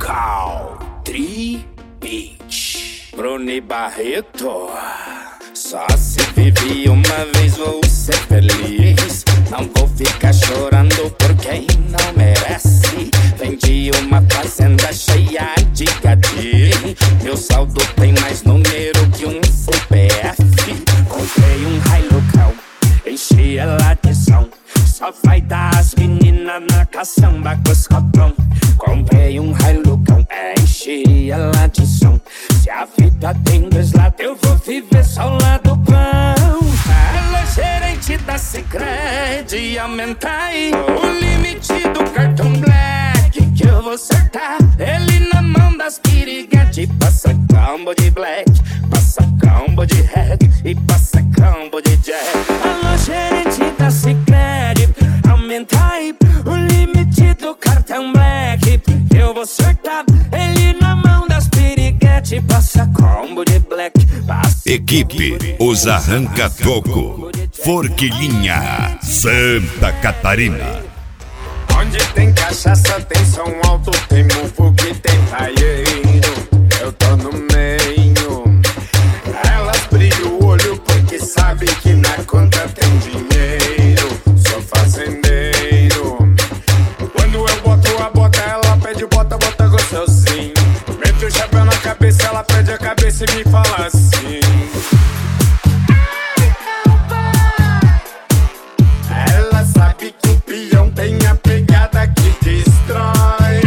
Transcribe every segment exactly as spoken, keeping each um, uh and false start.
Country Beach. Bruni Barreto. Só se vive uma vez, vou ser feliz. Não vou ficar chorando por quem não merece. Vendi uma fazenda cheia de gadinho. Meu saldo tem mais número que um C P F. Comprei um Hilux, enchi ela de som. Só vai dar as meninas na caçamba com os copão. Comprei um Hilux, enchi ela de som. Se a vida tem dois lados, eu vou viver só o lado bom. Ela é gerente da Sicredi, aumenta aí o limite do cartão Black que eu vou acertar. Ele na mão das piriguete, passa combo de Black, passa combo de Red e passa combo de Jack. Alô, gerente da Sicredi, aumenta aí o limite do cartão Black, eu vou acertar. Ele na mão das piriguete, passa combo de Black, passa. Equipe Os Arranca-Toco, Forquilhinha, Santa Catarina. Onde tem cachaça, tem som alto, tem mufo que tem raieiro. Eu tô no meio. Elas brilham o olho porque sabe que na conta tem dinheiro. Sou fazendeiro. Quando eu boto a bota, ela pede bota, bota gostosinho. Mete o chapéu na cabeça, ela pede a cabeça e me fala assim. Ela sabe que o peão tem a pegada que destrói.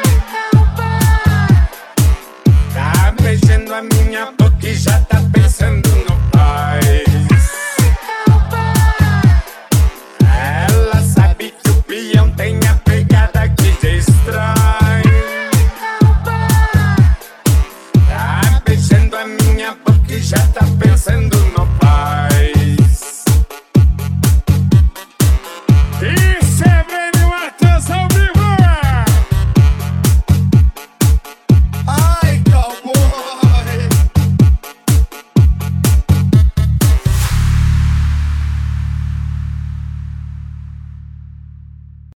Tá beijando a minha boca e já tá pensando no pai. Ela sabe que o peão tem a pegada que destrói. Tá beijando a minha boca e já tá pensando no